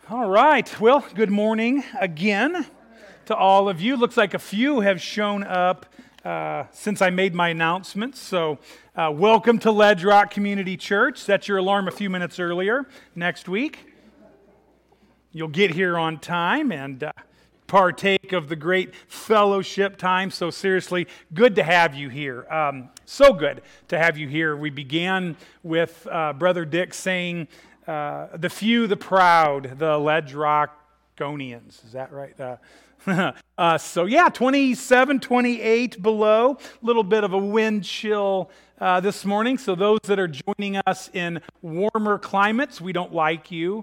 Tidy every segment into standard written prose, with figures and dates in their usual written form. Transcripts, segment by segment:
All right. Well, good morning again to all of you. Looks like a few have shown up since I made my announcements. So welcome to Ledge Rock Community Church. Set your alarm a few minutes earlier next week. You'll get here on time and partake of the great fellowship time. So seriously, good to have you here. So good to have you here. We began with Brother Dick saying, the few, the proud, the Ledge Rockonians. Is that right? So yeah, 27, 28 below. A little bit of a wind chill this morning. So those that are joining us in warmer climates, we don't like you.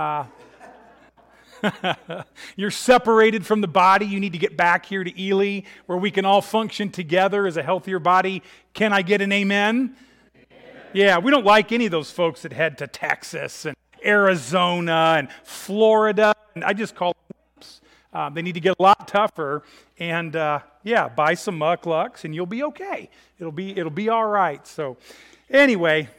You're separated from the body. You need to get back here to Ely where we can all function together as a healthier body. Can I get an amen? Yeah, we don't like any of those folks that head to Texas and Arizona and Florida. And I just call them wimps. They need to get a lot tougher and, buy some mucklucks and you'll be okay. It'll be all right. So anyway,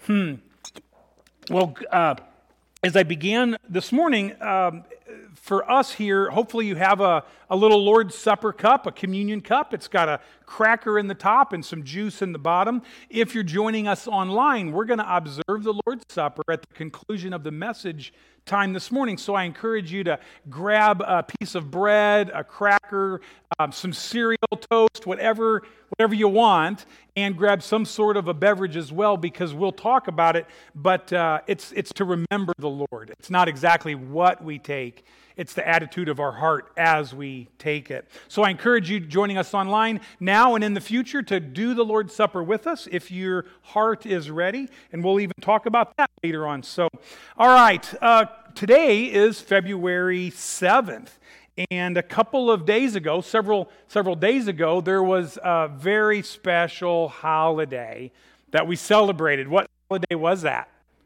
as I began this morning, for us here, hopefully you have a little Lord's Supper cup, a communion cup. It's got a cracker in the top and some juice in the bottom. If you're joining us online, we're going to observe the Lord's Supper at the conclusion of the message time this morning. So I encourage you to grab a piece of bread, a cracker, some cereal, toast, whatever you want, and grab some sort of a beverage as well, because we'll talk about it, but it's to remember the Lord. It's not exactly what we take. It's the attitude of our heart as we take it. So I encourage you joining us online now and in the future to do the Lord's Supper with us if your heart is ready, and we'll even talk about that later on. So, all right, today is February 7th. And a couple of days ago, several days ago, there was a very special holiday that we celebrated. What holiday was that?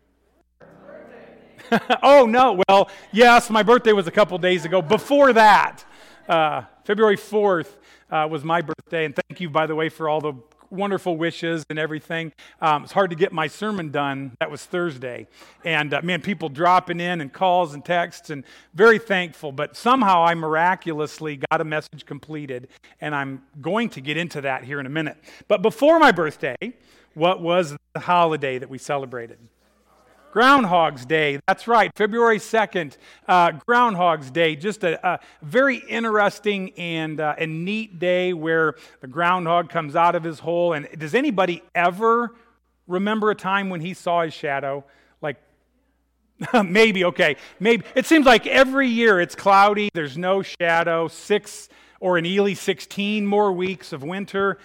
Oh, no. Well, yes, my birthday was a couple days ago. Before that, February 4th was my birthday. And thank you, by the way, for all the wonderful wishes and everything. It's hard to get my sermon done. That was Thursday. And people dropping in and calls and texts, and very thankful. But somehow I miraculously got a message completed, and I'm going to get into that here in a minute. But before my birthday, what was the holiday that we celebrated? Groundhog's Day. That's right, February 2nd, Groundhog's Day. Just a very interesting and neat day where the groundhog comes out of his hole. And does anybody ever remember a time when he saw his shadow? Like, maybe. It seems like every year it's cloudy, there's no shadow, or in Ely, 16 more weeks of winter.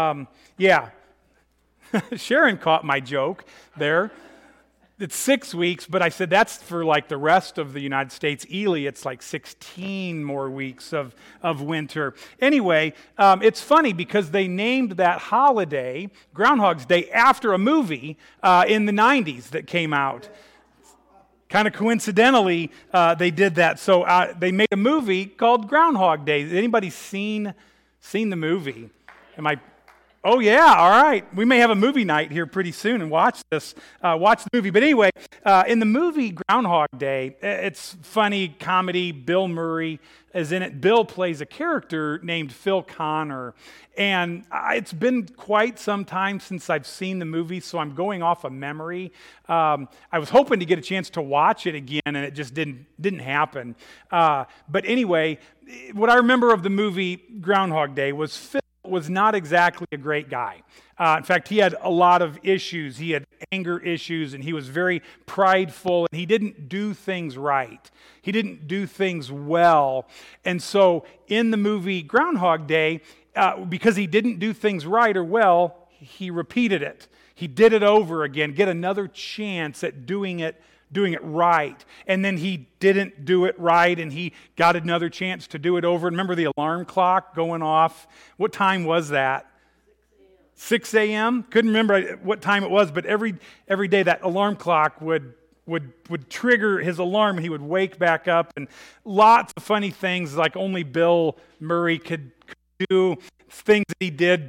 Sharon caught my joke there. It's 6 weeks, but I said that's for like the rest of the United States. Ely, it's like 16 more weeks of winter. Anyway, it's funny because they named that holiday, Groundhog's Day, after a movie in the 90s that came out. Kind of coincidentally, they did that. So they made a movie called Groundhog Day. Has anybody seen the movie? Oh, yeah, all right. We may have a movie night here pretty soon and watch the movie. But anyway, in the movie Groundhog Day, it's funny comedy. Bill Murray is in it. Bill plays a character named Phil Connor. And it's been quite some time since I've seen the movie, so I'm going off of memory. I was hoping to get a chance to watch it again, and it just didn't happen. But anyway, what I remember of the movie Groundhog Day was Phil was not exactly a great guy. In fact, he had a lot of issues. He had anger issues, and he was very prideful, and he didn't do things right. He didn't do things well. And so in the movie Groundhog Day, because he didn't do things right or well, he repeated it. He did it over again, get another chance at doing it right. And then he didn't do it right, and he got another chance to do it over. Remember the alarm clock going off? What time was that? 6 a.m.? Couldn't remember what time it was, but every day that alarm clock would trigger his alarm, and he would wake back up, and lots of funny things like only Bill Murray could do, things that he did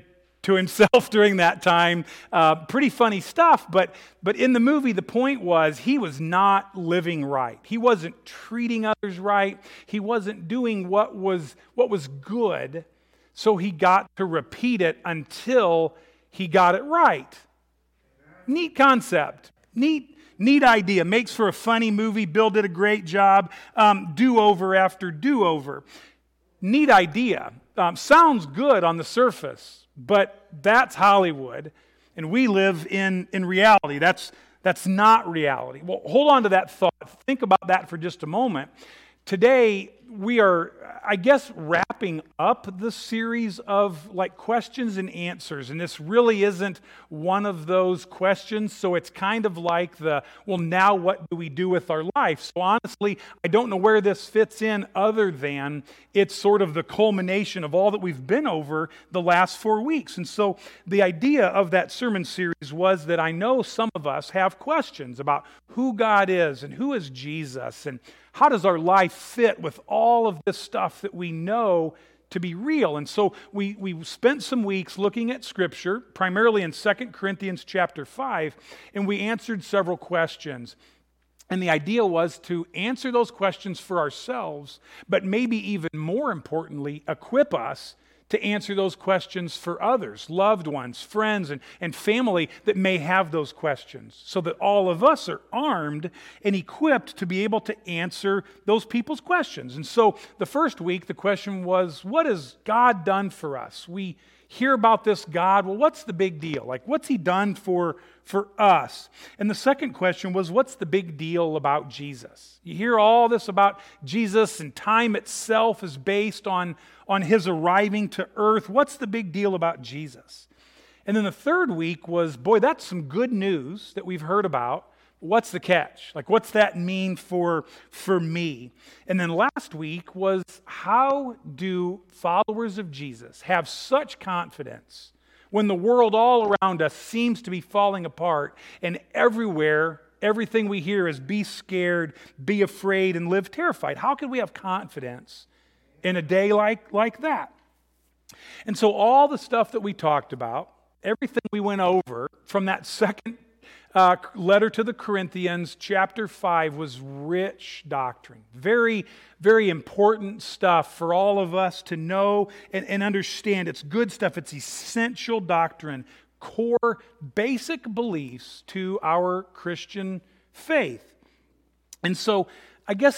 to himself during that time. Pretty funny stuff, but in the movie, the point was he was not living right. He wasn't treating others right. He wasn't doing what was good, so he got to repeat it until he got it right. Neat concept. Neat idea. Makes for a funny movie. Bill did a great job. Do-over after do-over. Neat idea. Sounds good on the surface, but that's Hollywood, and we live in reality. That's not reality. Well, hold on to that thought. Think about that for just a moment. Today, we are, I guess, wrapping up the series of questions and answers. And this really isn't one of those questions. So it's kind of like now what do we do with our life? So honestly, I don't know where this fits in other than it's sort of the culmination of all that we've been over the last 4 weeks. And so the idea of that sermon series was that I know some of us have questions about who God is and who is Jesus and how does our life fit with all of this stuff that we know to be real? And so we spent some weeks looking at Scripture, primarily in 2 Corinthians chapter 5, and we answered several questions. And the idea was to answer those questions for ourselves, but maybe even more importantly, equip us to answer those questions for others, loved ones, friends, and family that may have those questions, so that all of us are armed and equipped to be able to answer those people's questions. And so the first week, the question was, what has God done for us? We hear about this God. Well, what's the big deal? What's he done for us? And the second question was, what's the big deal about Jesus? You hear all this about Jesus, and time itself is based on his arriving to earth. What's the big deal about Jesus? And then the third week was, boy, that's some good news that we've heard about. What's the catch? What's that mean for me? And then last week was, how do followers of Jesus have such confidence when the world all around us seems to be falling apart, and everywhere, everything we hear is be scared, be afraid, and live terrified? How can we have confidence in a day like that? And so all the stuff that we talked about, everything we went over from that second letter to the Corinthians, chapter 5, was rich doctrine. Very, very important stuff for all of us to know and understand. It's good stuff. It's essential doctrine, core, basic beliefs to our Christian faith. And so I guess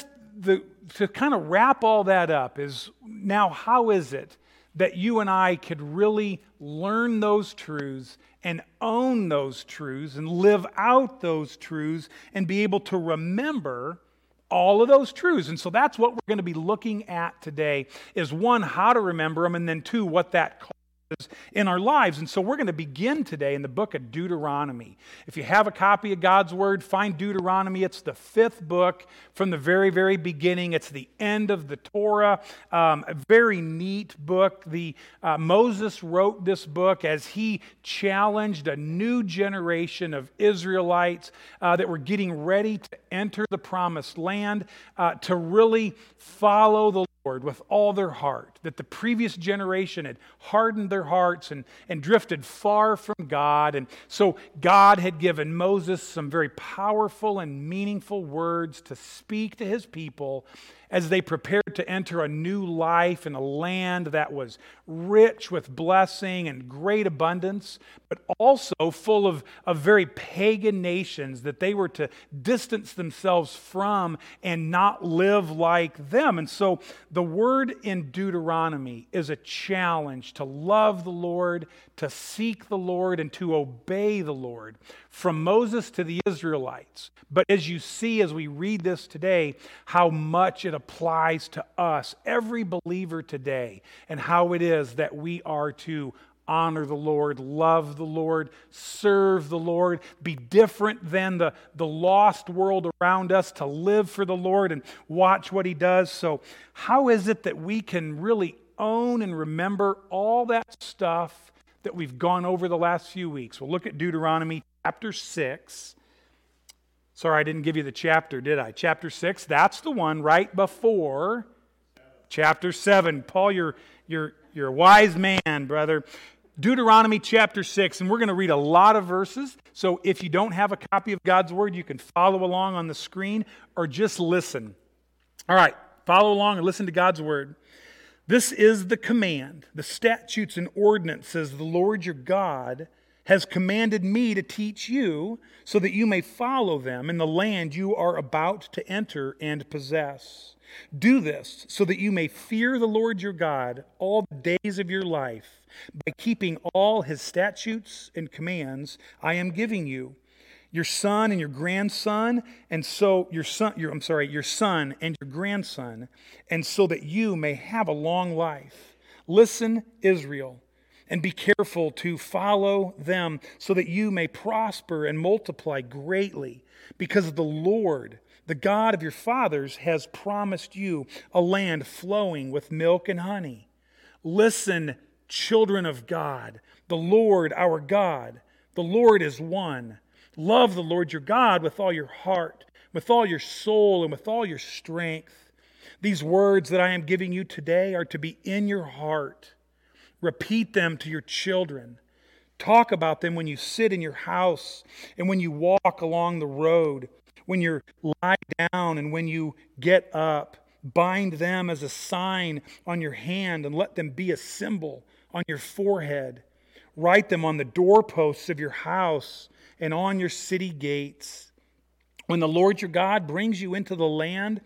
to kind of wrap all that up is, now how is it that you and I could really learn those truths and own those truths and live out those truths and be able to remember all of those truths? And so that's what we're going to be looking at today, is one, how to remember them, and then two, what that causes in our lives. And so we're going to begin today in the book of Deuteronomy. If you have a copy of God's Word, find Deuteronomy. It's the 5th book from the very, very beginning. It's the end of the Torah. A very neat book. Moses wrote this book as he challenged a new generation of Israelites that were getting ready to enter the promised land, to really follow the Lord with all their heart, that the previous generation had hardened their hearts and drifted far from God. And so God had given Moses some very powerful and meaningful words to speak to his people as they prepared to enter a new life in a land that was rich with blessing and great abundance, but also full of very pagan nations that they were to distance themselves from and not live like them. And so the word in Deuteronomy is a challenge to love the Lord, to seek the Lord, and to obey the Lord, from Moses to the Israelites. But as you see, as we read this today, how much it applies to us, every believer today, and how it is that we are to honor the Lord, love the Lord, serve the Lord, be different than the lost world around us, to live for the Lord and watch what he does. So how is it that we can really own and remember all that stuff that we've gone over the last few weeks? We'll look at Deuteronomy chapter 6. Sorry, I didn't give you the chapter, did I? Chapter 6, that's the one right before chapter 7. Paul, you're a wise man, brother. Deuteronomy chapter 6, and we're going to read a lot of verses. So if you don't have a copy of God's Word, you can follow along on the screen or just listen. All right, follow along and listen to God's Word. This is the command, the statutes and ordinances the Lord your God has commanded me to teach you, so that you may follow them in the land you are about to enter and possess. Do this so that you may fear the Lord your God all the days of your life, by keeping all his statutes and commands I am giving you. Your son and your grandson, and so your son and your grandson, and so that you may have a long life. Listen, Israel, and be careful to follow them, so that you may prosper and multiply greatly, because the Lord, the God of your fathers, has promised you a land flowing with milk and honey. Listen, children of God, the Lord our God, the Lord is one. Love the Lord your God with all your heart, with all your soul, and with all your strength. These words that I am giving you today are to be in your heart. Repeat them to your children. Talk about them when you sit in your house and when you walk along the road, when you lie down and when you get up. Bind them as a sign on your hand and let them be a symbol on your forehead. Write them on the doorposts of your house and on your city gates. When the Lord your God brings you into the land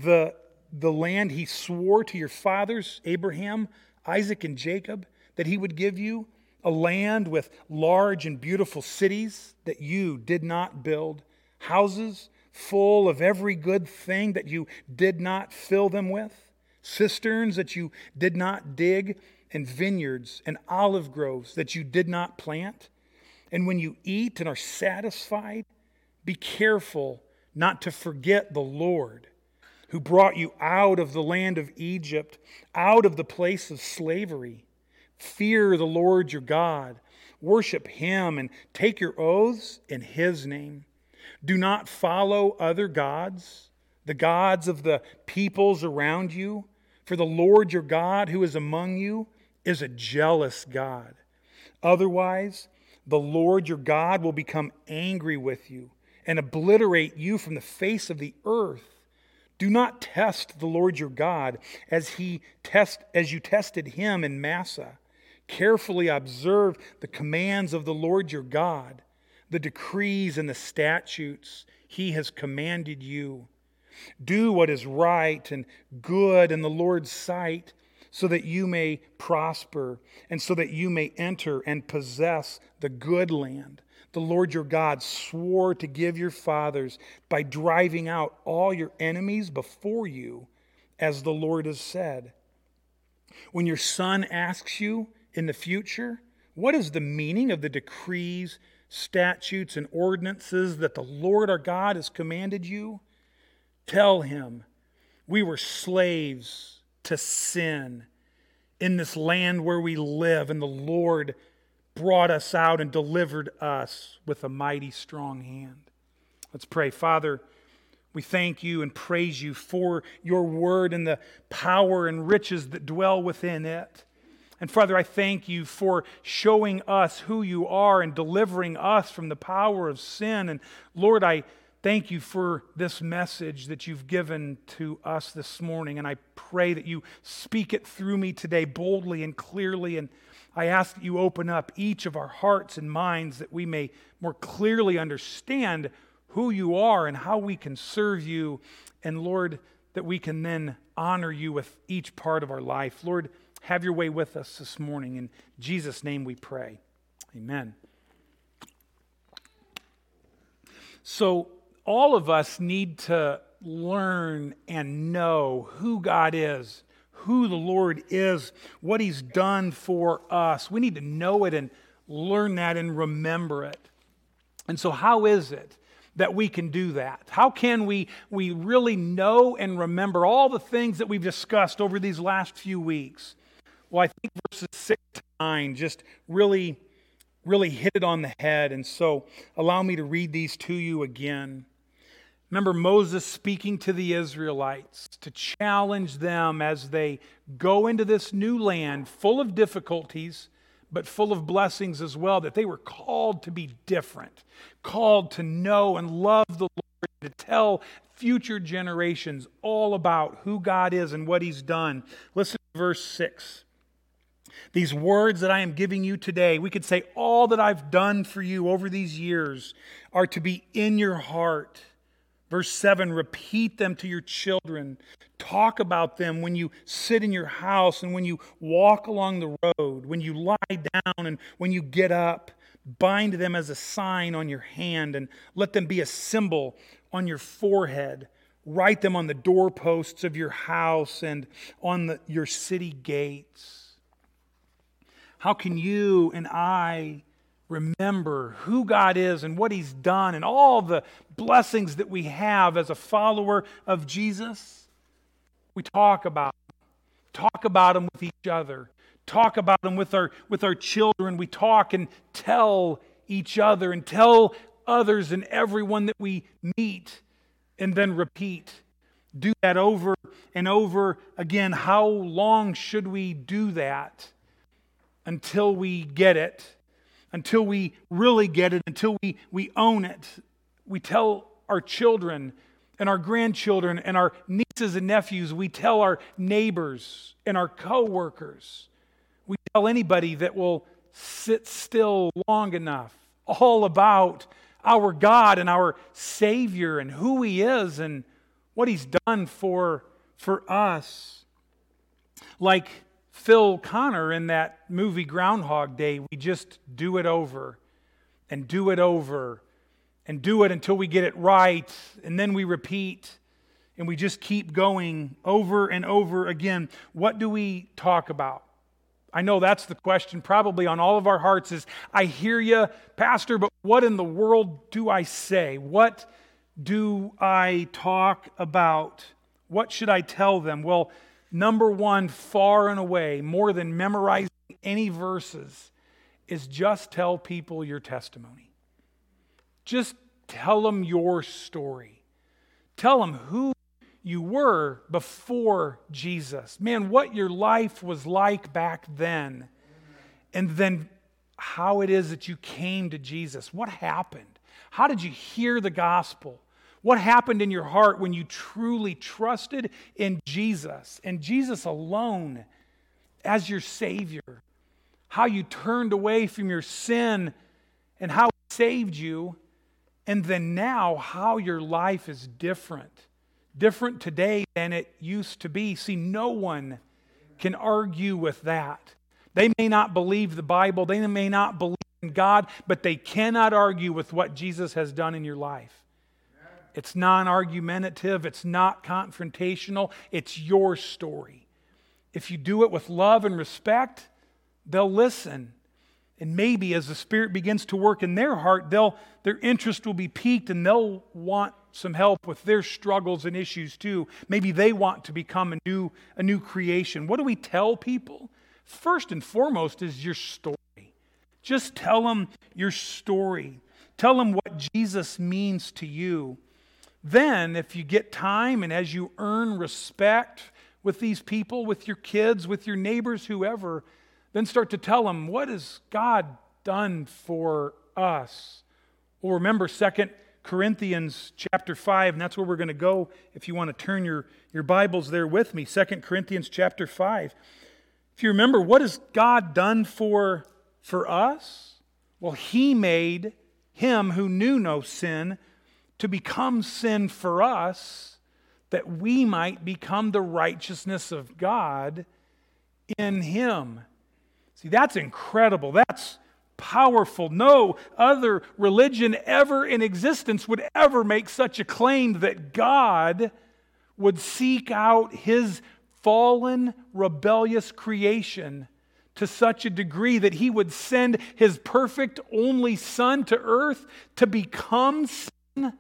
he swore to your fathers, Abraham, Isaac, and Jacob, that he would give you, a land with large and beautiful cities that you did not build, houses full of every good thing that you did not fill them with, cisterns that you did not dig, and vineyards and olive groves that you did not plant. And when you eat and are satisfied, be careful not to forget the Lord, who brought you out of the land of Egypt, out of the place of slavery. Fear the Lord your God. Worship him and take your oaths in his name. Do not follow other gods, the gods of the peoples around you. For the Lord your God, who is among you, is a jealous God. Otherwise, the Lord your God will become angry with you and obliterate you from the face of the earth. Do not test the Lord your God as you tested him in Massah. Carefully observe the commands of the Lord your God, the decrees and the statutes he has commanded you. Do what is right and good in the Lord's sight, so that you may prosper and so that you may enter and possess the good land the Lord your God swore to give your fathers, by driving out all your enemies before you, as the Lord has said. When your son asks you in the future, what is the meaning of the decrees, statutes, and ordinances that the Lord our God has commanded you? Tell him, we were slaves to sin in this land where we live, and the Lord brought us out and delivered us with a mighty strong hand. Let's pray. Father, we thank you and praise you for your word and the power and riches that dwell within it. And Father, I thank you for showing us who you are and delivering us from the power of sin. And Lord, I thank you for this message that you've given to us this morning. And I pray that you speak it through me today boldly and clearly. And I ask that you open up each of our hearts and minds that we may more clearly understand who you are and how we can serve you. And Lord, that we can then honor you with each part of our life. Lord, have your way with us this morning. In Jesus' name we pray. Amen. So all of us need to learn and know who God is, who the Lord is, what he's done for us. We need to know it and learn that and remember it. And so how is it that we can do that? How can we really know and remember all the things that we've discussed over these last few weeks? Well, I think verses 6 to 9 just really hit it on the head. And so allow me to read these to you again. Remember Moses speaking to the Israelites to challenge them as they go into this new land full of difficulties, but full of blessings as well, that they were called to be different, called to know and love the Lord, to tell future generations all about who God is and what He's done. Listen to verse 6. These words that I am giving you today, we could say all that I've done for you over these years are to be in your heart. Verse 7, repeat them to your children. Talk about them when you sit in your house and when you walk along the road, when you lie down and when you get up. Bind them as a sign on your hand and let them be a symbol on your forehead. Write them on the doorposts of your house and on your city gates. How can you and I remember who God is and what He's done and all the blessings that we have as a follower of Jesus? We talk about them with each other. Talk about them with our children. We talk and tell each other and tell others and everyone that we meet, and then repeat. Do that over and over again. How long should we do that? Until we get it, until we really get it, until we own it. We tell our children and our grandchildren and our nieces and nephews. We tell our neighbors and our co-workers. We tell anybody that will sit still long enough all about our God and our Savior and who He is and what He's done for us. Like Phil Connor in that movie Groundhog Day, we just do it over and do it over and do it until we get it right, and then we repeat, and we just keep going over and over again. What do we talk about? I know that's the question probably on all of our hearts is, I hear you, Pastor, but what in the world do I say? What do I talk about? What should I tell them? Well, number one, far and away, more than memorizing any verses, is just tell people your testimony. Just tell them your story. Tell them who you were before Jesus. Man, what your life was like back then. And then how it is that you came to Jesus. What happened? How did you hear the gospel? What happened in your heart when you truly trusted in Jesus and Jesus alone as your Savior? How you turned away from your sin and how He saved you. And then now how your life is different. Different today than it used to be. See, no one can argue with that. They may not believe the Bible. They may not believe in God. But they cannot argue with what Jesus has done in your life. It's non-argumentative. It's not confrontational. It's your story. If you do it with love and respect, they'll listen. And maybe as the Spirit begins to work in their heart, their interest will be piqued and they'll want some help with their struggles and issues too. Maybe they want to become a new creation. What do we tell people? First and foremost is your story. Just tell them your story. Tell them what Jesus means to you. Then, if you get time and as you earn respect with these people, with your kids, with your neighbors, whoever, then start to tell them, what has God done for us? Well, remember 2 Corinthians chapter 5, and that's where we're going to go if you want to turn your Bibles there with me. 2 Corinthians chapter 5. If you remember, what has God done for us? Well, He made Him who knew no sin to become sin for us, that we might become the righteousness of God in Him. See, that's incredible. That's powerful. No other religion ever in existence would ever make such a claim that God would seek out His fallen, rebellious creation to such a degree that He would send His perfect only Son to earth to become sin,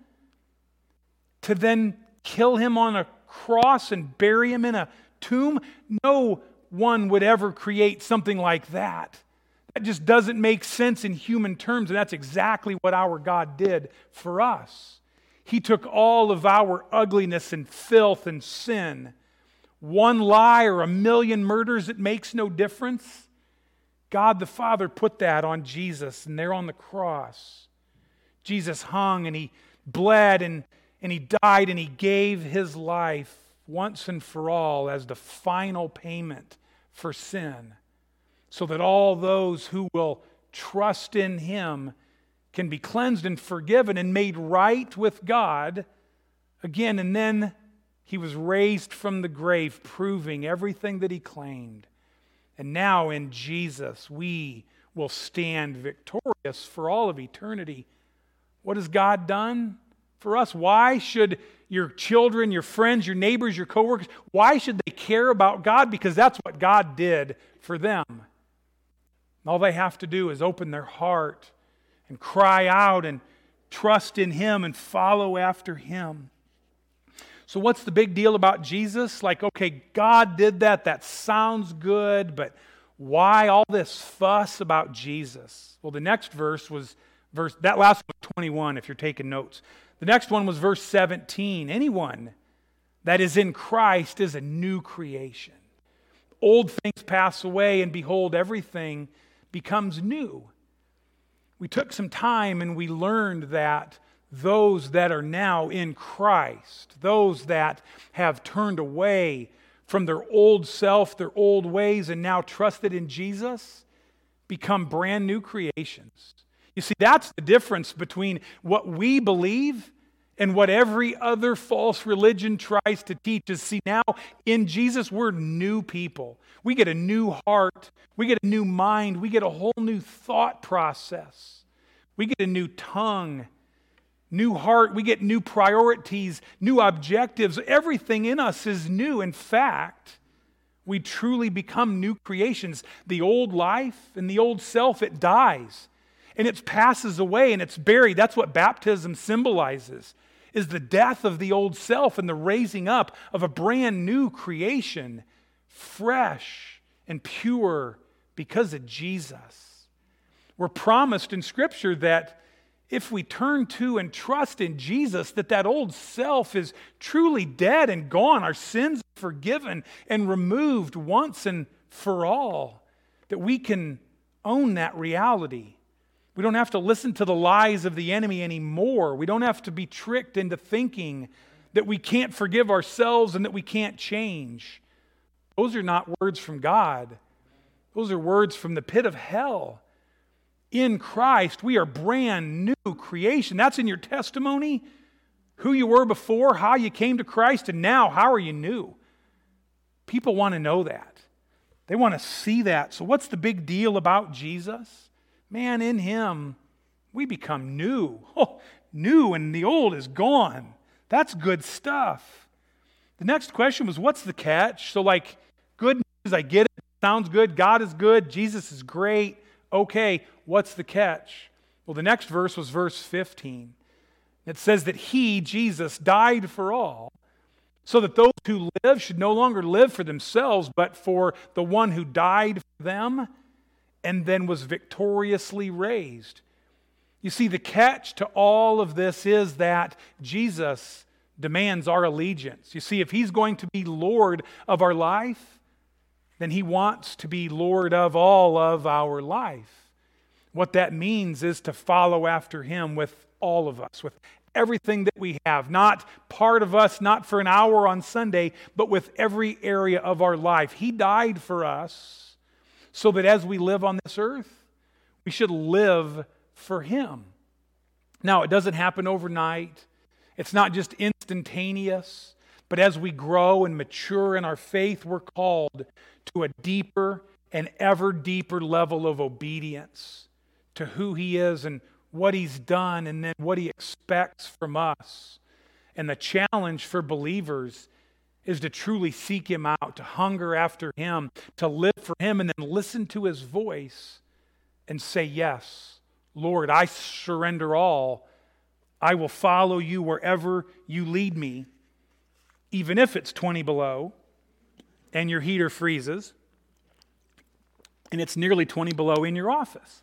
to then kill Him on a cross and bury Him in a tomb. No one would ever create something like that. That just doesn't make sense in human terms, and that's exactly what our God did for us. He took all of our ugliness and filth and sin. One lie or a million murders, it makes no difference. God the Father put that on Jesus, and there on the cross, Jesus hung and He bled and He died and He gave His life once and for all as the final payment for sin, so that all those who will trust in Him can be cleansed and forgiven and made right with God again. And then He was raised from the grave, proving everything that He claimed. And now in Jesus, we will stand victorious for all of eternity. What has God done for us? Why should your children, your friends, your neighbors, your coworkers, why should they care about God? Because that's what God did for them. All they have to do is open their heart and cry out and trust in Him and follow after Him. So what's the big deal about Jesus? Like, okay, God did that. That sounds good, but why all this fuss about Jesus? Well, the next verse was that last one was 21 if you're taking notes. The next one was verse 17. Anyone that is in Christ is a new creation. Old things pass away, and behold, everything becomes new. We took some time and we learned that those that are now in Christ, those that have turned away from their old self, their old ways, and now trusted in Jesus, become brand new creations. You see, that's the difference between what we believe and what every other false religion tries to teach us. See, now in Jesus, we're new people. We get a new heart. We get a new mind. We get a whole new thought process. We get a new tongue, new heart. We get new priorities, new objectives. Everything in us is new. In fact, we truly become new creations. The old life and the old self, it dies. And it passes away and it's buried. That's what baptism symbolizes, is the death of the old self and the raising up of a brand new creation, fresh and pure because of Jesus. We're promised in Scripture that if we turn to and trust in Jesus, that old self is truly dead and gone. Our sins are forgiven and removed once and for all, that we can own that reality. We don't have to listen to the lies of the enemy anymore. We don't have to be tricked into thinking that we can't forgive ourselves and that we can't change. Those are not words from God. Those are words from the pit of hell. In Christ, we are brand new creation. That's in your testimony. Who you were before, how you came to Christ, and now how are you new? People want to know that. They want to see that. So what's the big deal about Jesus? Man, in Him, we become new. Oh, new and the old is gone. That's good stuff. The next question was, what's the catch? So like, good news, I get it. Sounds good. God is good. Jesus is great. Okay, what's the catch? Well, the next verse was verse 15. It says that He, Jesus, died for all, so that those who live should no longer live for themselves, but for the one who died for them and then was victoriously raised. You see, the catch to all of this is that Jesus demands our allegiance. You see, if He's going to be Lord of our life, then He wants to be Lord of all of our life. What that means is to follow after Him with all of us, with everything that we have, not part of us, not for an hour on Sunday, but with every area of our life. He died for us so that as we live on this earth, we should live for Him. Now, it doesn't happen overnight. It's not just instantaneous, but as we grow and mature in our faith, we're called to a deeper and ever deeper level of obedience to who He is and what He's done, and then what He expects from us. And the challenge for believers is to truly seek Him out, to hunger after Him, to live for Him, and then listen to His voice and say, yes, Lord, I surrender all. I will follow You wherever You lead me, even if it's 20 below and your heater freezes and it's nearly 20 below in your office.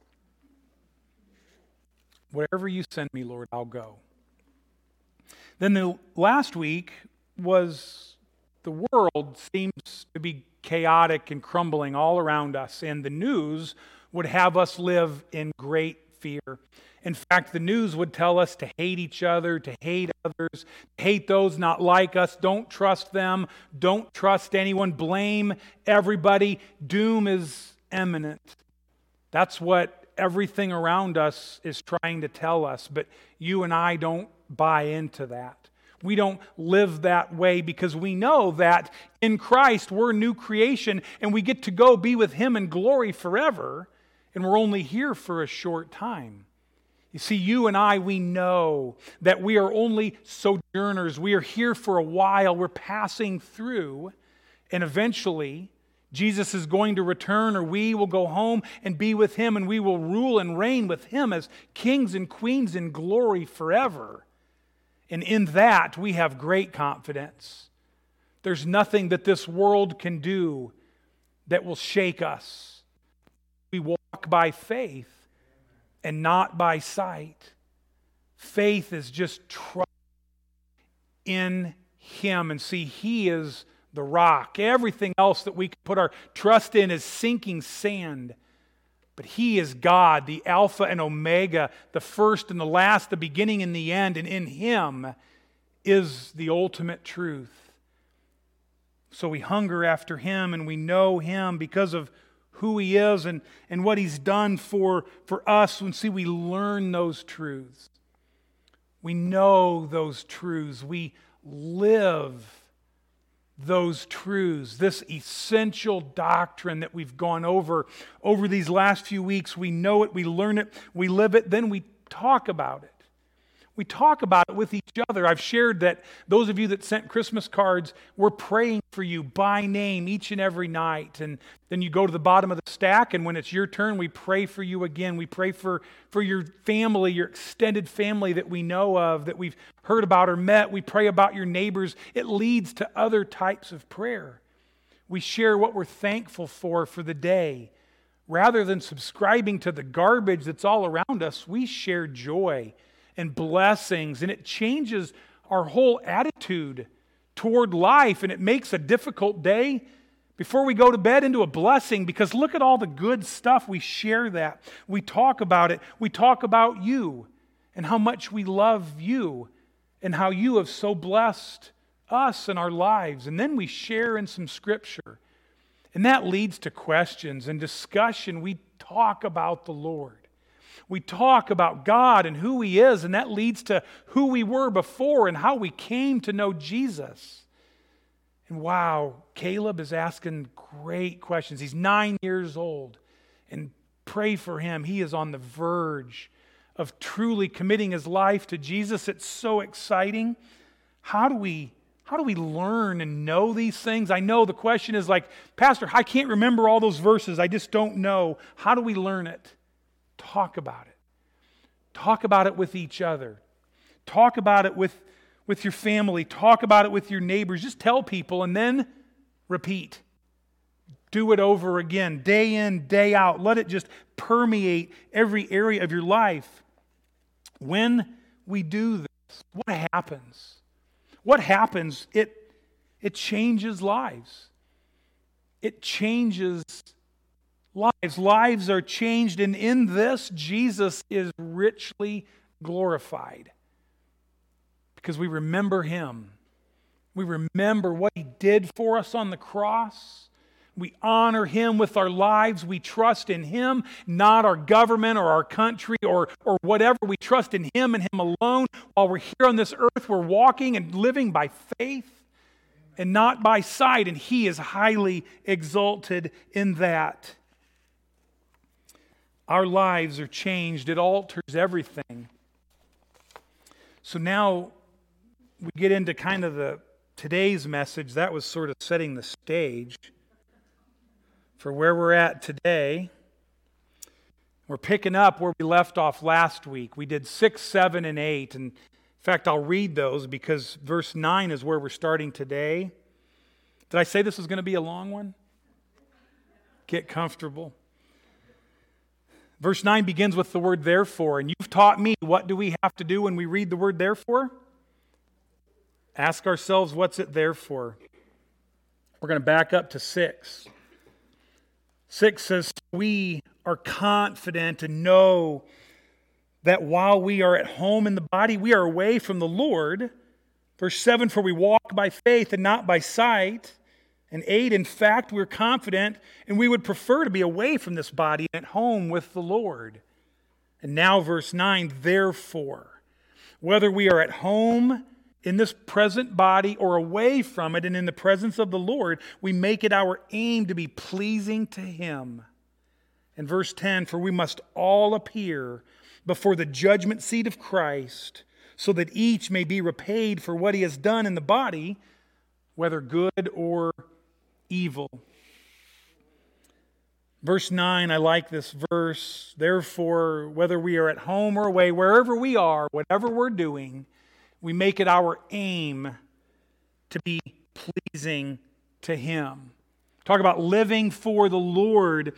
Wherever You send me, Lord, I'll go. Then the last week was the world seems to be chaotic and crumbling all around us, and the news would have us live in great fear. In fact, the news would tell us to hate each other, to hate others, to hate those not like us. Don't trust them. Don't trust anyone. Blame everybody. Doom is imminent. That's what everything around us is trying to tell us. But you and I don't buy into that. We don't live that way because we know that in Christ we're a new creation and we get to go be with Him in glory forever, and we're only here for a short time. You see, you and I, we know that we are only sojourners. We are here for a while. We're passing through, and eventually Jesus is going to return, or we will go home and be with Him, and we will rule and reign with Him as kings and queens in glory forever. And in that, we have great confidence. There's nothing that this world can do that will shake us. We walk by faith and not by sight. Faith is just trust in Him. And see, He is the rock. Everything else that we can put our trust in is sinking sand. But He is God, the Alpha and Omega, the first and the last, the beginning and the end. And in Him is the ultimate truth. So we hunger after Him and we know Him because of who He is and what He's done for us. And see, we learn those truths. We know those truths. We live those truths, this essential doctrine that we've gone over these last few weeks. We know it, we learn it, we live it, then we talk about it. We talk about it with each other. I've shared that those of you that sent Christmas cards, we're praying for you by name each and every night. And then you go to the bottom of the stack, and when it's your turn, we pray for you again. We pray for your family, your extended family that we know of, that we've heard about or met. We pray about your neighbors. It leads to other types of prayer. We share what we're thankful for the day. Rather than subscribing to the garbage that's all around us, we share joy and blessings, and it changes our whole attitude toward life, and it makes a difficult day before we go to bed into a blessing, because look at all the good stuff. We share that. We talk about it. We talk about you and how much we love you and how you have so blessed us in our lives. And then we share in some scripture, and that leads to questions and discussion. We talk about the Lord. We talk about God and who He is, and that leads to who we were before and how we came to know Jesus. And wow, Caleb is asking great questions. He's 9 years old, and pray for him. He is on the verge of truly committing his life to Jesus. It's so exciting. How do we learn and know these things? I know the question is like, Pastor, I can't remember all those verses. I just don't know. How do we learn it? Talk about it. Talk about it with each other. Talk about it with your family. Talk about it with your neighbors. Just tell people and then repeat. Do it over again, day in, day out. Let it just permeate every area of your life. When we do this, what happens? What happens? It changes lives. It changes lives. Lives are changed, and in this, Jesus is richly glorified because we remember Him. We remember what He did for us on the cross. We honor Him with our lives. We trust in Him, not our government or our country or whatever. We trust in Him and Him alone. While we're here on this earth, we're walking and living by faith and not by sight, and He is highly exalted in that. Our lives are changed. It alters everything. So now we get into kind of today's message. That was sort of setting the stage for where we're at today. We're picking up where we left off last week. We did 6, 7, and 8. And in fact, I'll read those because verse 9 is where we're starting today. Did I say this was going to be a long one? Get comfortable. Verse 9 begins with the word therefore, and you've taught me, what do we have to do when we read the word therefore? Ask ourselves, what's it there for? We're going to back up to 6. 6 says, we are confident and know that while we are at home in the body, we are away from the Lord. Verse 7, for we walk by faith and not by sight. And 8, in fact, we're confident and we would prefer to be away from this body and at home with the Lord. And now verse 9, therefore, whether we are at home in this present body or away from it and in the presence of the Lord, we make it our aim to be pleasing to Him. And verse 10, for we must all appear before the judgment seat of Christ, so that each may be repaid for what he has done in the body, whether good or evil. Verse 9, I like this verse. Therefore, whether we are at home or away, wherever we are, whatever we're doing, we make it our aim to be pleasing to Him. Talk about living for the Lord.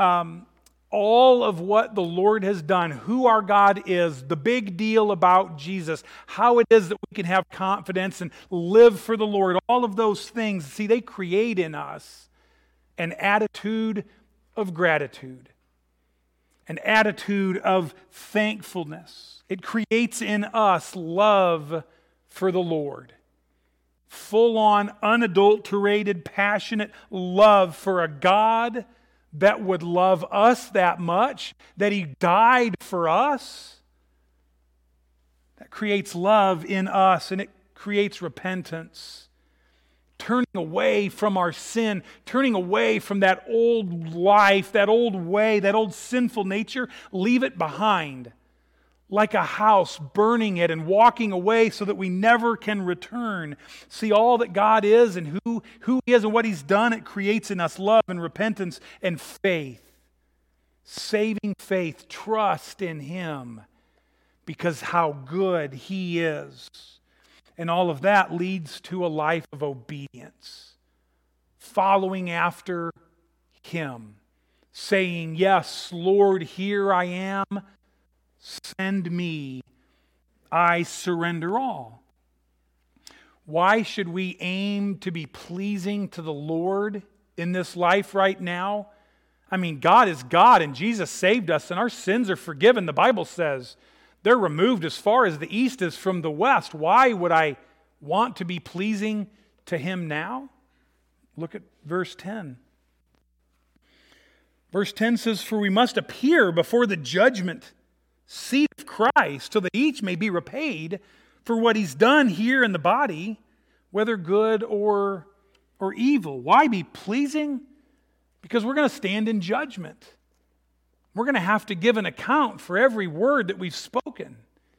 All of what the Lord has done, who our God is, the big deal about Jesus, how it is that we can have confidence and live for the Lord, all of those things, see, they create in us an attitude of gratitude, an attitude of thankfulness. It creates in us love for the Lord. Full-on, unadulterated, passionate love for a God that would love us that much, that He died for us. That creates love in us, and it creates repentance. Turning away from our sin, turning away from that old life, that old way, that old sinful nature, leave it behind. Like a house, burning it and walking away so that we never can return. See all that God is and who He is and what He's done. It creates in us love and repentance and faith. Saving faith, trust in Him because how good He is. And all of that leads to a life of obedience. Following after Him. Saying, yes, Lord, here I am. Send me, I surrender all. Why should we aim to be pleasing to the Lord in this life right now? I mean, God is God and Jesus saved us and our sins are forgiven. The Bible says they're removed as far as the east is from the west. Why would I want to be pleasing to Him now? Look at verse 10. Verse 10 says, for we must appear before the judgment seat of Christ, so that each may be repaid for what he's done here in the body, whether good or evil. Why be pleasing? Because we're going to stand in judgment. We're going to have to give an account for every word that we've spoken.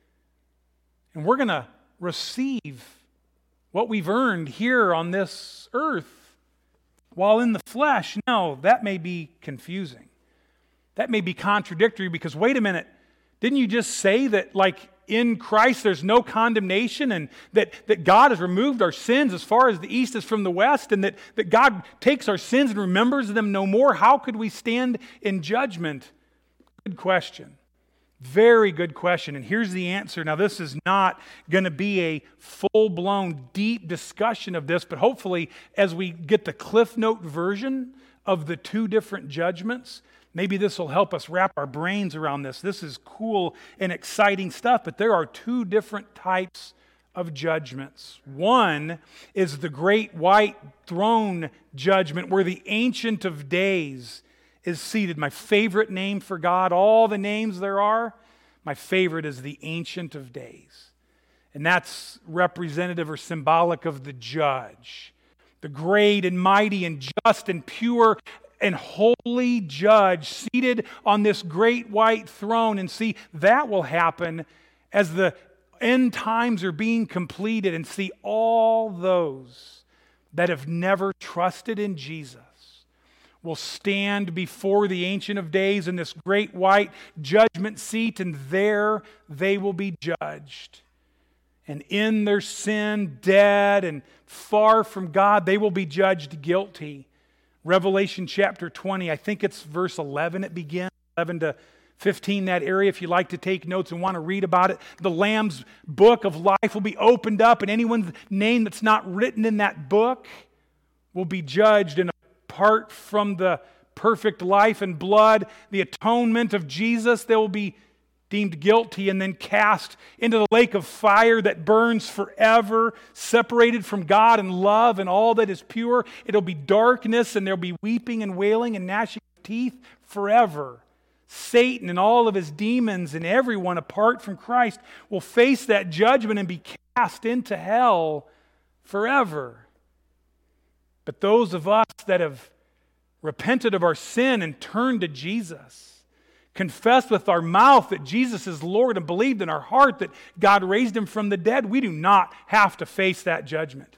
And we're going to receive what we've earned here on this earth while in the flesh. Now, that may be confusing. That may be contradictory because, wait a minute, didn't you just say that, like, in Christ there's no condemnation and that God has removed our sins as far as the east is from the west and that God takes our sins and remembers them no more? How could we stand in judgment? Good question. Very good question. And here's the answer. Now, this is not going to be a full-blown, deep discussion of this, but hopefully as we get the Cliff Note version of the two different judgments, maybe this will help us wrap our brains around this. This is cool and exciting stuff, but there are two different types of judgments. One is the great white throne judgment where the Ancient of Days is seated. My favorite name for God, all the names there are, my favorite is the Ancient of Days. And that's representative or symbolic of the judge, the great and mighty and just and pure and holy judge seated on this great white throne. And see, that will happen as the end times are being completed, and see all those that have never trusted in Jesus will stand before the Ancient of Days in this great white judgment seat, and there they will be judged. And in their sin, dead and far from God, they will be judged guilty. Revelation chapter 20, I think it's verse 11 it begins, 11 to 15, that area, if you like to take notes and want to read about it. The Lamb's book of life will be opened up, and anyone's name that's not written in that book will be judged. And apart from the perfect life and blood, the atonement of Jesus, they will be deemed guilty and then cast into the lake of fire that burns forever, separated from God and love and all that is pure. It'll be darkness, and there'll be weeping and wailing and gnashing of teeth forever. Satan and all of his demons and everyone apart from Christ will face that judgment and be cast into hell forever. But those of us that have repented of our sin and turned to Jesus, confessed with our mouth that Jesus is Lord, and believed in our heart that God raised him from the dead, we do not have to face that judgment.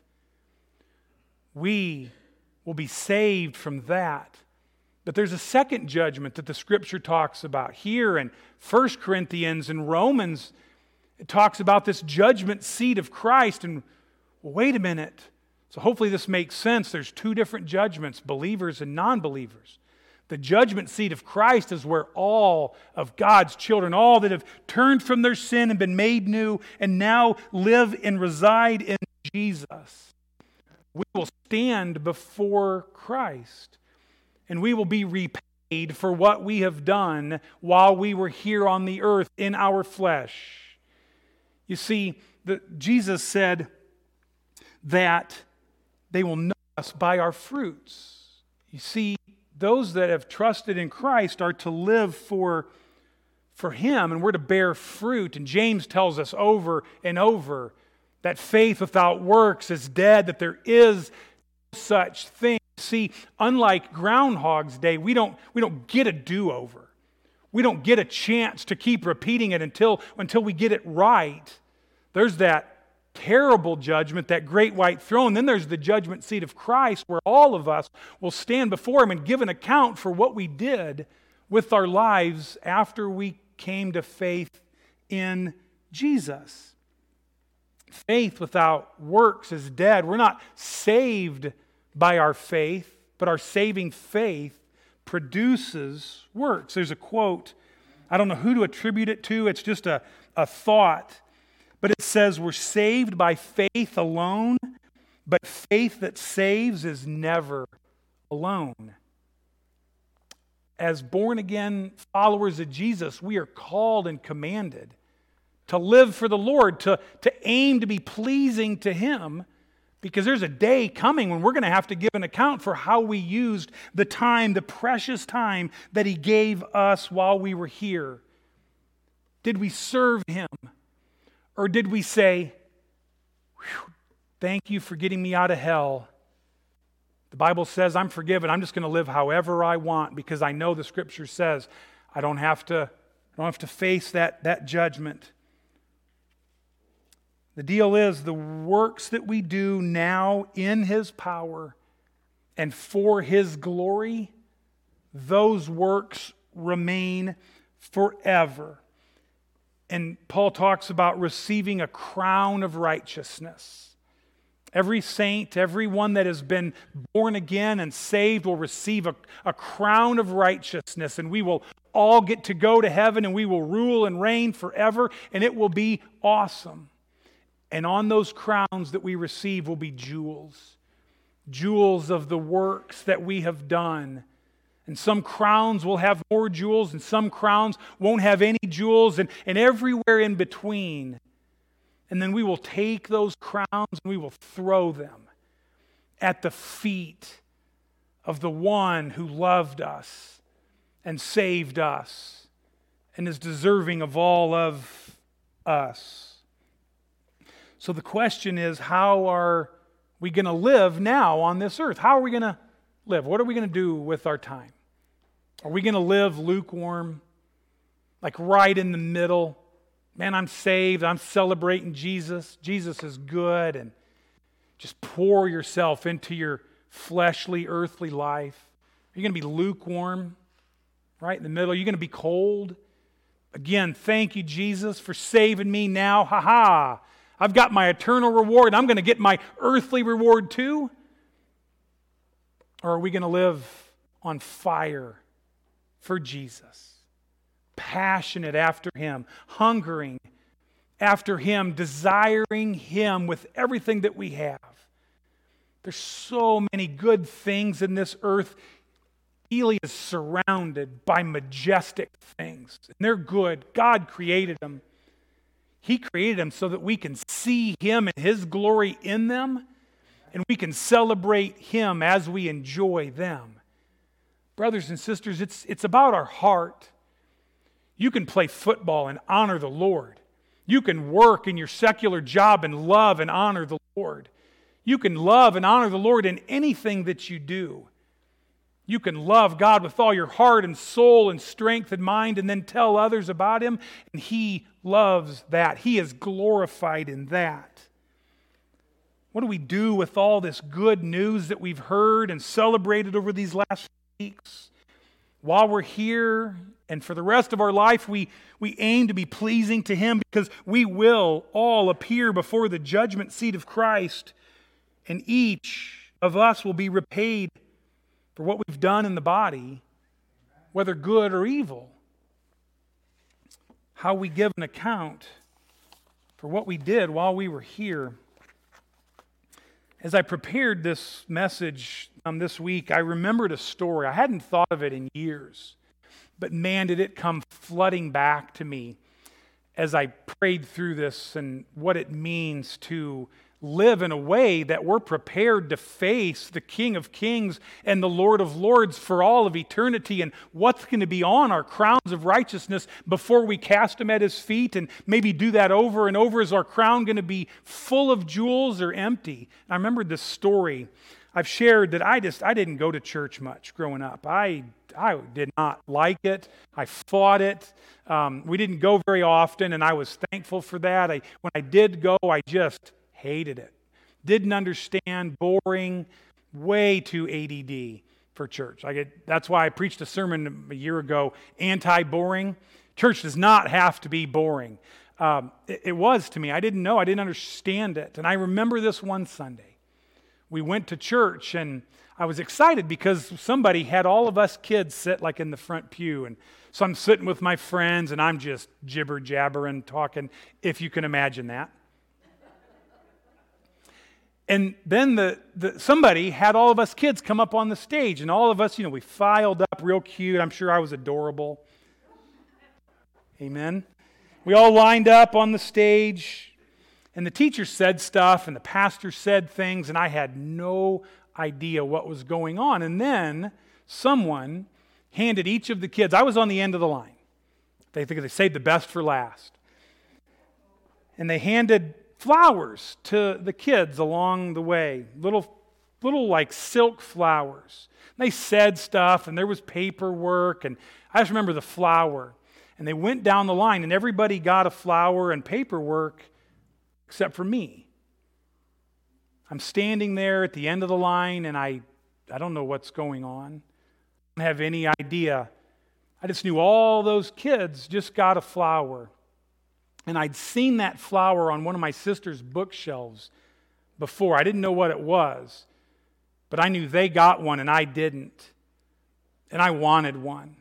We will be saved from that. But there's a second judgment that the Scripture talks about. Here in 1 Corinthians and Romans, it talks about this judgment seat of Christ. And well, wait a minute. So hopefully this makes sense. There's two different judgments, believers and non-believers. The judgment seat of Christ is where all of God's children, all that have turned from their sin and been made new and now live and reside in Jesus, we will stand before Christ, and we will be repaid for what we have done while we were here on the earth in our flesh. You see, Jesus said that they will know us by our fruits. You see, those that have trusted in Christ are to live for Him, and we're to bear fruit. And James tells us over and over that faith without works is dead, that there is no such thing. See, unlike Groundhog's Day, we don't get a do-over. We don't get a chance to keep repeating it until we get it right. There's that terrible judgment, that great white throne. Then there's the judgment seat of Christ, where all of us will stand before Him and give an account for what we did with our lives after we came to faith in Jesus. Faith without works is dead. We're not saved by our faith, but our saving faith produces works. There's a quote, I don't know who to attribute it to, it's just a thought. But it says we're saved by faith alone, but faith that saves is never alone. As born-again followers of Jesus, we are called and commanded to live for the Lord, to aim to be pleasing to Him, because there's a day coming when we're going to have to give an account for how we used the time, the precious time that He gave us while we were here. Did we serve Him? Or did we say, thank you for getting me out of hell. The Bible says I'm forgiven. I'm just going to live however I want because I know the Scripture says I don't have to face that judgment. The deal is the works that we do now in His power and for His glory, those works remain forever. And Paul talks about receiving a crown of righteousness. Every saint, everyone that has been born again and saved will receive a crown of righteousness, and we will all get to go to heaven, and we will rule and reign forever, and it will be awesome. And on those crowns that we receive will be jewels. Jewels of the works that we have done. And some crowns will have more jewels, and some crowns won't have any jewels, and everywhere in between. And then we will take those crowns and we will throw them at the feet of the one who loved us and saved us and is deserving of all of us. So the question is, how are we going to live now on this earth? How are we going to live? What are we going to do with our time? Are we going to live lukewarm, like right in the middle? Man, I'm saved. I'm celebrating Jesus. Jesus is good. And just pour yourself into your fleshly, earthly life. Are you going to be lukewarm, right in the middle? Are you going to be cold? Again, thank you, Jesus, for saving me now. Ha-ha. I've got my eternal reward, and I'm going to get my earthly reward too. Or are we going to live on fire for Jesus? Passionate after Him, hungering after Him, desiring Him with everything that we have. There's so many good things in this earth. Ely is surrounded by majestic things, and they're good. God created them. He created them so that we can see Him and His glory in them, and we can celebrate Him as we enjoy them. Brothers and sisters, it's about our heart. You can play football and honor the Lord. You can work in your secular job and love and honor the Lord. You can love and honor the Lord in anything that you do. You can love God with all your heart and soul and strength and mind and then tell others about Him, and He loves that. He is glorified in that. What do we do with all this good news that we've heard and celebrated over these last weeks? While we're here and for the rest of our life, we aim to be pleasing to Him, because we will all appear before the judgment seat of Christ, and each of us will be repaid for what we've done in the body, whether good or evil. How we give an account for what we did while we were here. As I prepared this message this week, I remembered a story. I hadn't thought of it in years, but man, did it come flooding back to me as I prayed through this and what it means to live in a way that we're prepared to face the King of Kings and the Lord of Lords for all of eternity, and what's going to be on our crowns of righteousness before we cast them at His feet, and maybe do that over and over. Is our crown going to be full of jewels or empty? And I remembered this story. I've shared that I didn't go to church much growing up. I did not like it. I fought it. We didn't go very often, and I was thankful for that. When I did go, I just hated it. Didn't understand, boring, way too ADD for church. That's why I preached a sermon a year ago, anti-boring. Church does not have to be boring. It was to me. I didn't know. I didn't understand it. And I remember this one Sunday. We went to church, and I was excited because somebody had all of us kids sit like in the front pew. And so I'm sitting with my friends, and I'm just jibber-jabbering, talking, if you can imagine that. And then somebody had all of us kids come up on the stage, and all of us, we filed up real cute. I'm sure I was adorable. Amen. We all lined up on the stage, and the teacher said stuff, and the pastor said things, and I had no idea what was going on. And then someone handed each of the kids, I was on the end of the line. They saved the best for last. And they handed flowers to the kids along the way, little like silk flowers. And they said stuff, and there was paperwork, and I just remember the flower. And they went down the line, and everybody got a flower and paperwork except for me. I'm standing there at the end of the line, and I don't know what's going on. I don't have any idea. I just knew all those kids just got a flower. And I'd seen that flower on one of my sister's bookshelves before. I didn't know what it was, but I knew they got one and I didn't. And I wanted one.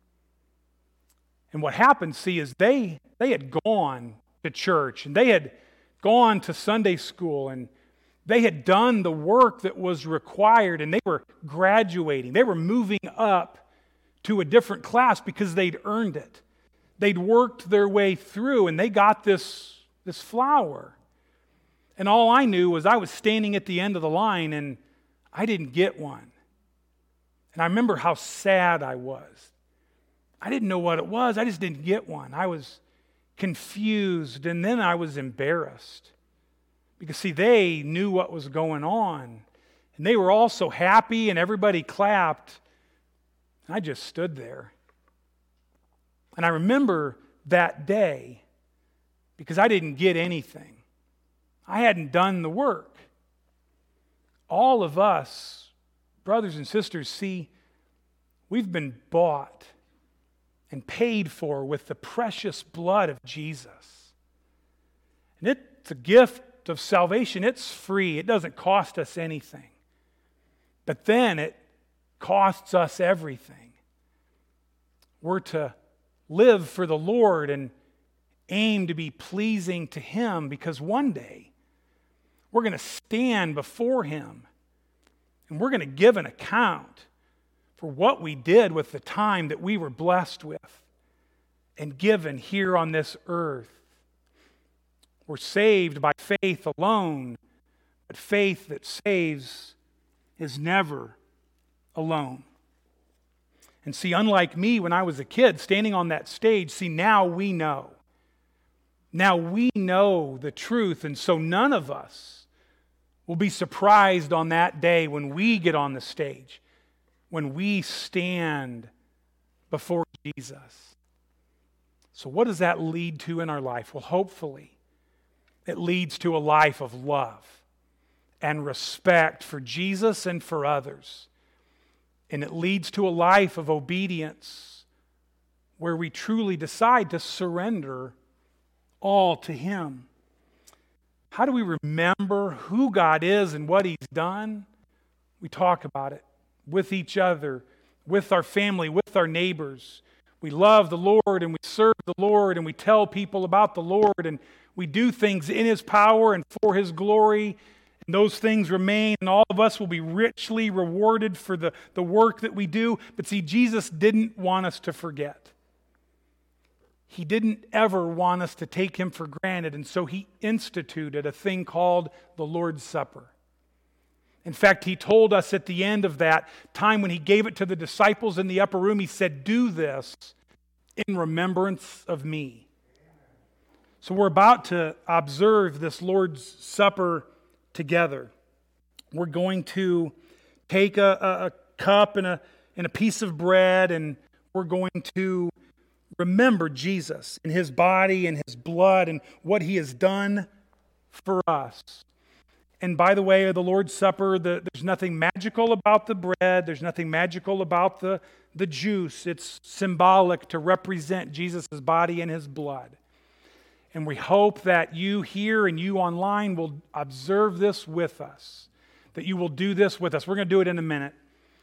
And what happened, is they had gone to church, and they had gone to Sunday school, and they had done the work that was required, and they were graduating. They were moving up to a different class because they'd earned it. They'd worked their way through, and they got this flower. And all I knew was I was standing at the end of the line, and I didn't get one. And I remember how sad I was. I didn't know what it was. I just didn't get one. I was confused, and then I was embarrassed. Because, they knew what was going on. And they were all so happy, and everybody clapped. And I just stood there. And I remember that day, because I didn't get anything. I hadn't done the work. All of us, brothers and sisters, we've been bought and paid for with the precious blood of Jesus. And it's a gift of salvation. It's free. It doesn't cost us anything. But then it costs us everything. We're to live for the Lord and aim to be pleasing to Him, because one day we're going to stand before Him and we're going to give an account for what we did with the time that we were blessed with and given here on this earth. We're saved by faith alone, but faith that saves is never alone. And see, unlike me when I was a kid standing on that stage, see, now we know. Now we know the truth, and so none of us will be surprised on that day when we get on the stage, when we stand before Jesus. So what does that lead to in our life? Well, hopefully, it leads to a life of love and respect for Jesus and for others. And it leads to a life of obedience where we truly decide to surrender all to Him. How do we remember who God is and what He's done? We talk about it with each other, with our family, with our neighbors. We love the Lord and we serve the Lord and we tell people about the Lord and we do things in His power and for His glory. And those things remain, and all of us will be richly rewarded for the work that we do. But see, Jesus didn't want us to forget. He didn't ever want us to take Him for granted, and so He instituted a thing called the Lord's Supper. In fact, He told us at the end of that time when He gave it to the disciples in the upper room, He said, "Do this in remembrance of me." So we're about to observe this Lord's Supper together. We're going to take a cup and a piece of bread, and we're going to remember Jesus and His body and His blood and what He has done for us. And by the way, the Lord's Supper, there's nothing magical about the bread. There's nothing magical about the juice. It's symbolic to represent Jesus' body and His blood. And we hope that you here and you online will observe this with us, that you will do this with us. We're going to do it in a minute.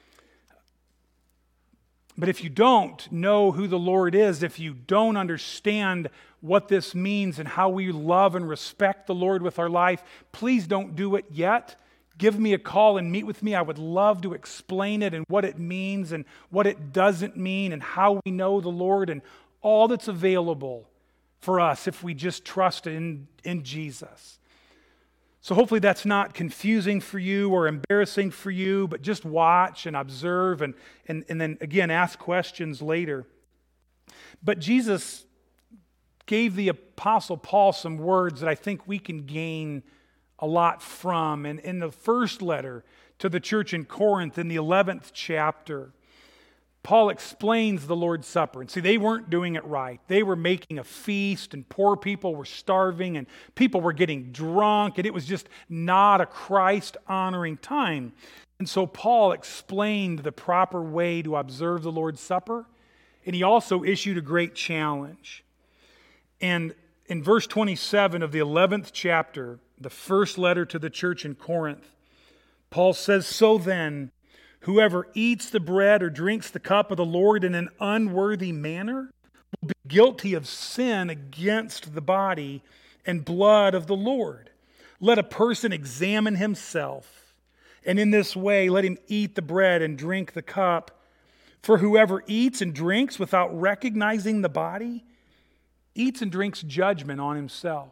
But if you don't know who the Lord is, if you don't understand what this means and how we love and respect the Lord with our life, please don't do it yet. Give me a call and meet with me. I would love to explain it and what it means and what it doesn't mean and how we know the Lord and all that's available for us if we just trust in Jesus. So hopefully that's not confusing for you or embarrassing for you, but just watch and observe and then again ask questions later. But Jesus gave the Apostle Paul some words that I think we can gain a lot from. And in the first letter to the church in Corinth in the 11th chapter, Paul explains the Lord's Supper. And see, they weren't doing it right. They were making a feast, and poor people were starving, and people were getting drunk, and it was just not a Christ-honoring time. And so Paul explained the proper way to observe the Lord's Supper, and he also issued a great challenge. And in verse 27 of the 11th chapter, the first letter to the church in Corinth, Paul says, "So then, whoever eats the bread or drinks the cup of the Lord in an unworthy manner will be guilty of sin against the body and blood of the Lord. Let a person examine himself, and in this way let him eat the bread and drink the cup. For whoever eats and drinks without recognizing the body eats and drinks judgment on himself."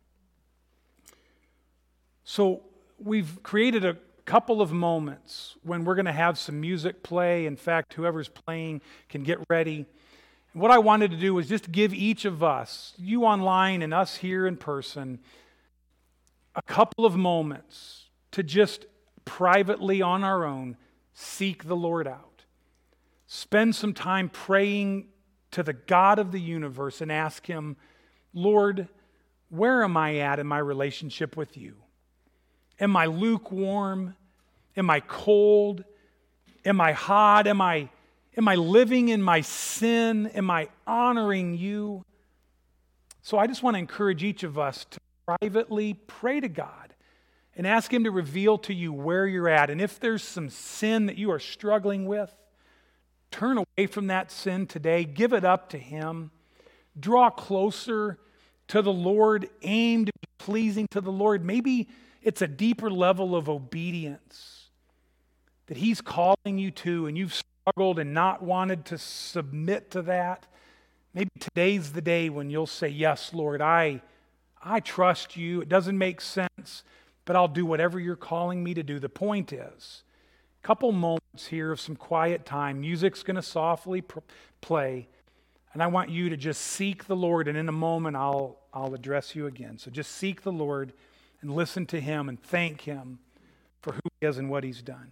So we've created a couple of moments when we're going to have some music play. In fact, whoever's playing can get ready. And what I wanted to do was just give each of us, you online and us here in person, a couple of moments to just privately on our own seek the Lord out. Spend some time praying to the God of the universe and ask Him, "Lord, where am I at in my relationship with you? Am I lukewarm? Am I cold? Am I hot? Am I living in my sin? Am I honoring you?" So I just want to encourage each of us to privately pray to God and ask Him to reveal to you where you're at. And if there's some sin that you are struggling with, turn away from that sin today. Give it up to Him. Draw closer to the Lord. Aim to be pleasing to the Lord. Maybe it's a deeper level of obedience that He's calling you to, and you've struggled and not wanted to submit to that, maybe today's the day when you'll say, yes, Lord, I trust you. It doesn't make sense, but I'll do whatever you're calling me to do. The point is, a couple moments here of some quiet time. Music's going to softly play, and I want you to just seek the Lord, and in a moment I'll address you again. So just seek the Lord and listen to Him and thank Him for who He is and what He's done.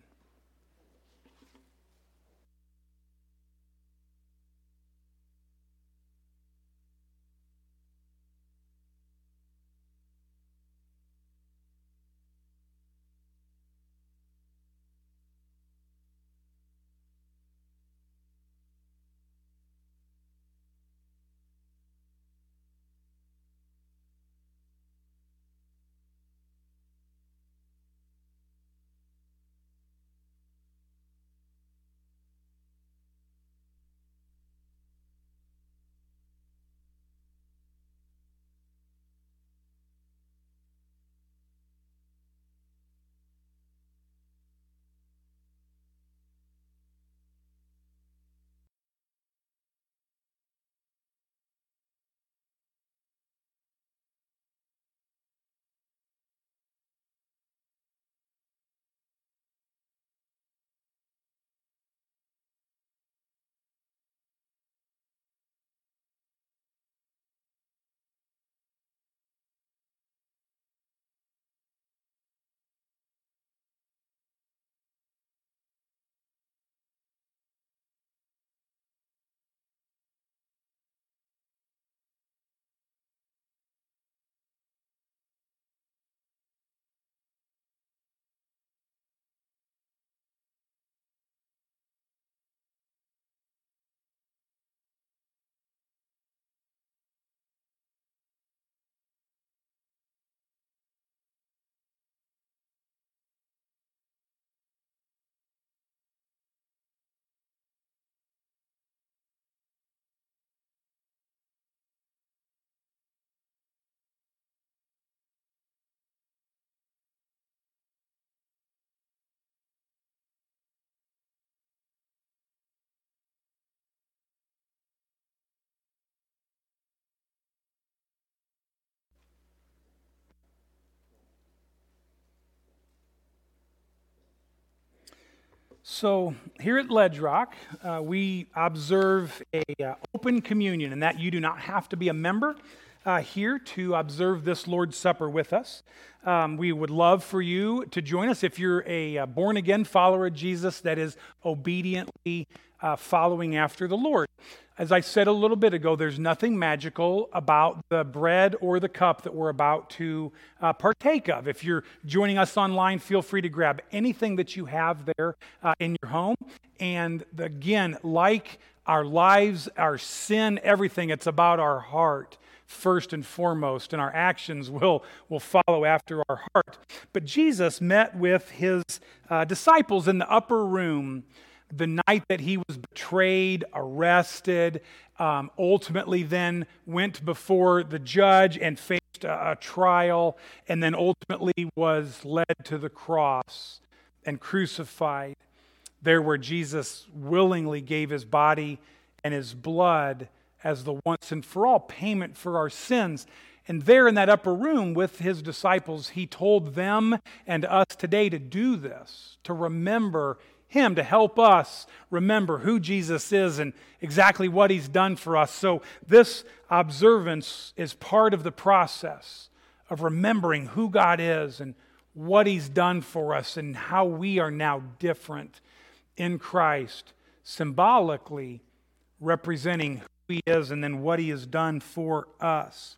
So here at Ledge Rock, we observe a open communion, and that you do not have to be a member here to observe this Lord's Supper with us. We would love for you to join us if you're a born-again follower of Jesus that is obediently following after the Lord. As I said a little bit ago, there's nothing magical about the bread or the cup that we're about to partake of. If you're joining us online, feel free to grab anything that you have there in your home. And again, like our lives, our sin, everything, it's about our heart first and foremost, and our actions will follow after our heart. But Jesus met with his disciples in the upper room the night that he was betrayed, arrested, ultimately then went before the judge and faced a trial, and then ultimately was led to the cross and crucified. There where Jesus willingly gave his body and his blood as the once and for all payment for our sins. And there in that upper room with his disciples, he told them and us today to do this, to remember him, to help us remember who Jesus is and exactly what he's done for us. So this observance is part of the process of remembering who God is and what he's done for us and how we are now different in Christ, symbolically representing who he is and then what he has done for us.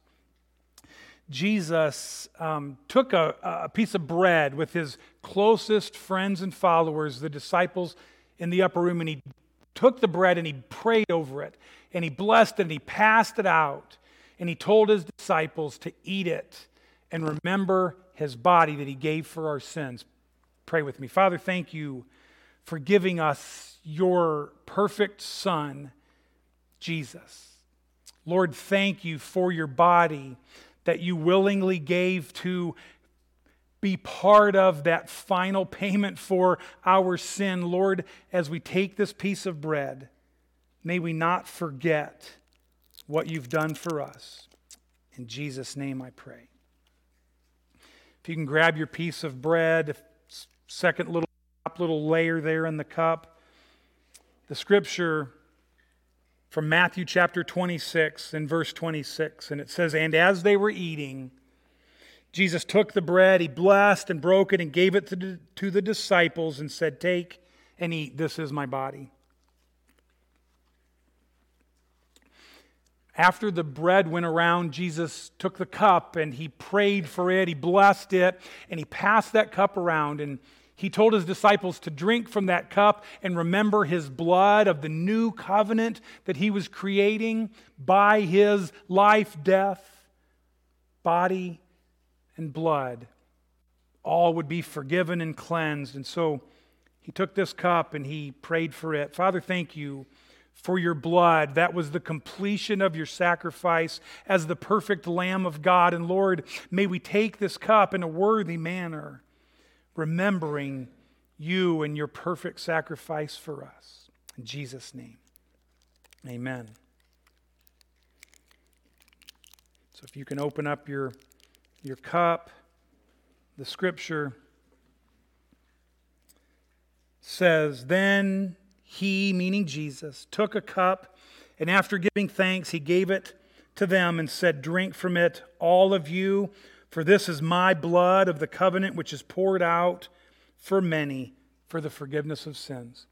Jesus took a piece of bread with his closest friends and followers, the disciples in the upper room, and he took the bread and he prayed over it, and he blessed it and he passed it out, and he told his disciples to eat it and remember his body that he gave for our sins. Pray with me. Father, thank you for giving us your perfect Son, Jesus. Lord, thank you for your body that you willingly gave to be part of that final payment for our sin. Lord, as we take this piece of bread, may we not forget what you've done for us. In Jesus' name I pray. If you can grab your piece of bread, second little layer there in the cup, the scripture from Matthew chapter 26 and verse 26, and it says, "And as they were eating, Jesus took the bread, he blessed and broke it and gave it to the disciples and said, 'Take and eat, this is my body.'" After the bread went around, Jesus took the cup and he prayed for it, he blessed it, and he passed that cup around, and he told his disciples to drink from that cup and remember his blood of the new covenant that he was creating by his life, death, body, and blood. All would be forgiven and cleansed. And so he took this cup and he prayed for it. Father, thank you for your blood. That was the completion of your sacrifice as the perfect Lamb of God. And Lord, may we take this cup in a worthy manner, remembering you and your perfect sacrifice for us. In Jesus' name, amen. So if you can open up your cup, the scripture says, "Then he," meaning Jesus, "took a cup, and after giving thanks, he gave it to them and said, 'Drink from it, all of you, for this is my blood of the covenant, which is poured out for many for the forgiveness of sins.'"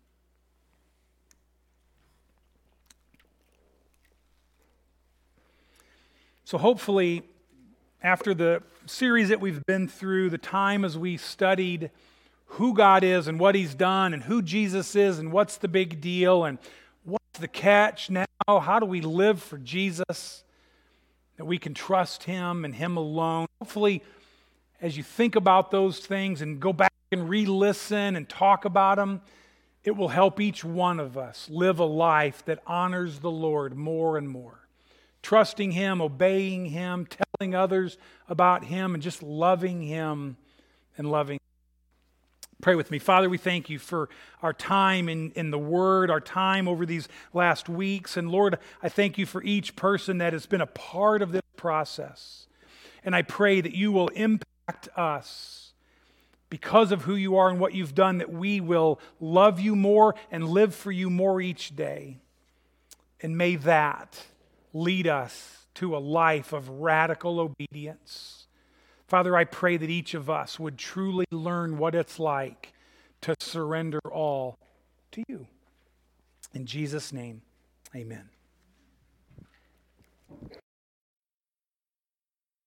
So hopefully, after the series that we've been through, the time as we studied who God is and what he's done and who Jesus is and what's the big deal and what's the catch now, how do we live for Jesus, that we can trust him and him alone. Hopefully, as you think about those things and go back and re-listen and talk about them, it will help each one of us live a life that honors the Lord more and more. Trusting him, obeying him, telling others about him, and just loving him and loving him. Pray with me. Father, we thank you for our time in the Word, our time over these last weeks. And Lord, I thank you for each person that has been a part of this process. And I pray that you will impact us because of who you are and what you've done, that we will love you more and live for you more each day. And may that lead us to a life of radical obedience. Father, I pray that each of us would truly learn what it's like to surrender all to you. In Jesus' name, amen.